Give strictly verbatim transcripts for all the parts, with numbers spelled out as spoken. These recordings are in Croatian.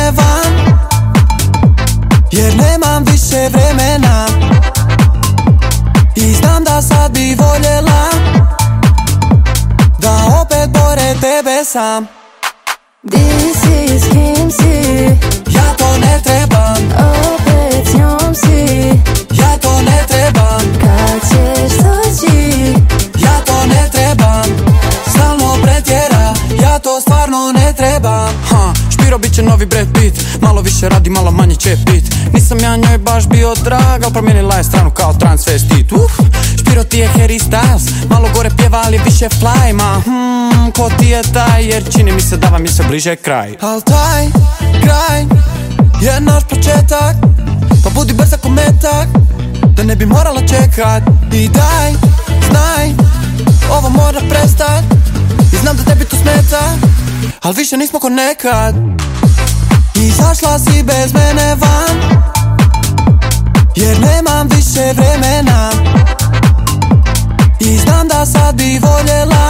mene van, jer nemam više vremena. I znam da sad bi voljela da opet pored tebe sam. Di si, s kim si? Ja to ne trebam. Opet s njom si? Ja to ne trebam. Kad ćeš doći? Ja to ne trebam. Stalno pretjera, ja to stvarno ne trebam. Ha, Špiro bit će novi Brad Pitt. Malo više radi, malo manje će pit. Nisam ja njoj baš bio drag, al promijenila je stranu kao transvestit. Uf, Špiro ti je Harry Styles. Malo gore pjeva, ali je više fly. Ma, hmm, ko ti je taj, jer čini mi se da vam je sve bliže kraj. Al taj kraj je naš početak, pa budi brza ko metak, da ne bi morala čekat. I daj, znaj, ovo mora prestat. I znam da tebi to smeta, al više nismo ko nekad. Izašla si bez mene van, jer nemam više vremena. I znam da sad bi voljela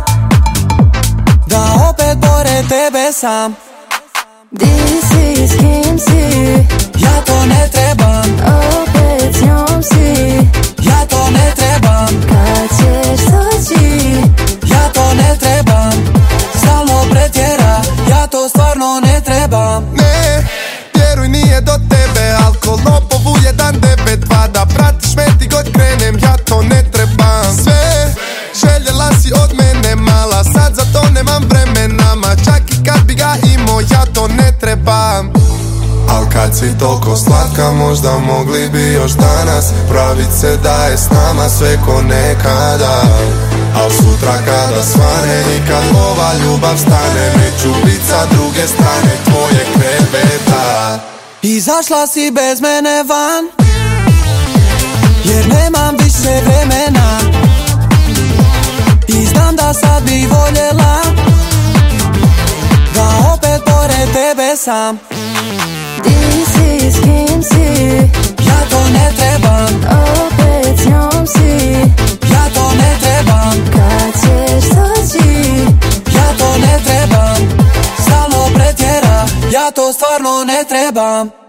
da opet pored tebe sam. Di si, s kim si? Ja to ne trebam. Opet s njom si? Ja to ne trebam. Kad ćeš doći? Ja to ne trebam. Stalno pretjera, ja to stvarno ne trebam. Ne, vjeruj nije do tebe. Alkohol, lopovu, jedan, devet, dva. Da pratiš me ti god krenem, ja to ne trebam. Sve, željela si od mene mala, sad za to nemam vremena. Ma čak i kad bi ga imao, ja to ne trebam. Al kad si toliko slatka, možda mogli bi još danas pravit se da je s nama sve ko nekada. Al sutra kada svane i kad ova ljubav stane, neću bit sa druge strane tvoje kreveta. Izašla si bez mene van, jer nemam više vremena. I znam da sad bi voljela da opet pored tebe sam. Di si, s kim si? Ja to ne trebam. Opet s njom si? Ja to ne trebam. Kad ćeš doći? Ja to ne trebam. Stalno pretjera, ja to stvarno ne trebam.